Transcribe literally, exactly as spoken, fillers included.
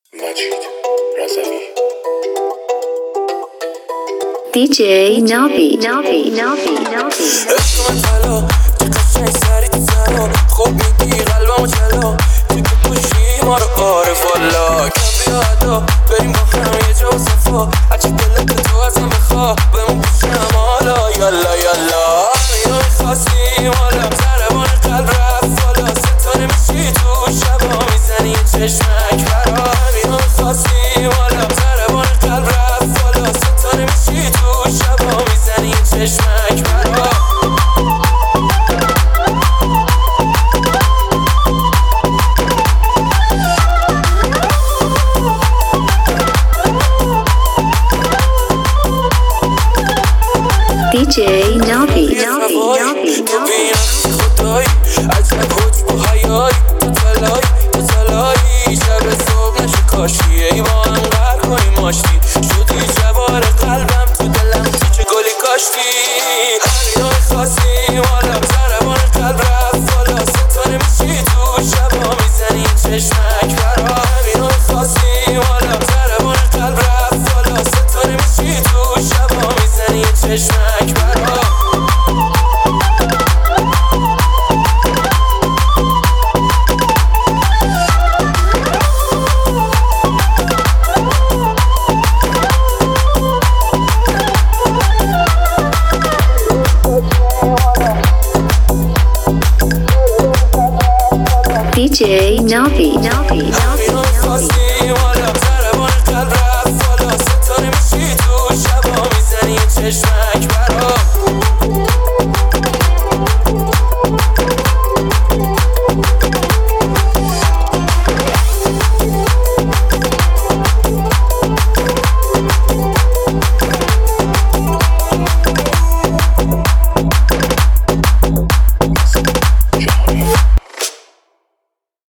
مجید رضوی دیجی ناوی ناوی ناوی ناوی اسم طلا چه قشنگ سری تو سرا خوب میگی قلبمو چلا تو که پوشی ما رو عارف والا کم بیا ادا بریم با هم یه جا و صفا هرچی دلت تو ازم بخوا بمون پیشم حالا یالا یالا همینو میخواستی مالا ضربان قلب رفت والا ستاره میشی تو شبا میزنی یه چشمک برا همینو میخواستی مالا ضربان قلب رفت والا ستاره میشی تو شبا میزنی یه چشمک برا دیجی ناوی ناوی ناوی تو بیان خدایی عجب حجب و حیایی تو تلایی تو تلایی شب صبح نشه کاشی ای با هم غر کنیم ماشتی شدی جوار قلبم تو دلم تو چه گلی کاشتی همینو میخواستی مالم ضربان قلب رفت والا ستاره میشی تو شبا میزنی چشمک برا همینو میخواستی مالم ضربان قلب رفت والا ستاره میشی تو شبا میزنی چشمک برا دیجی ناوی ناوی ناوی همینو میخواستی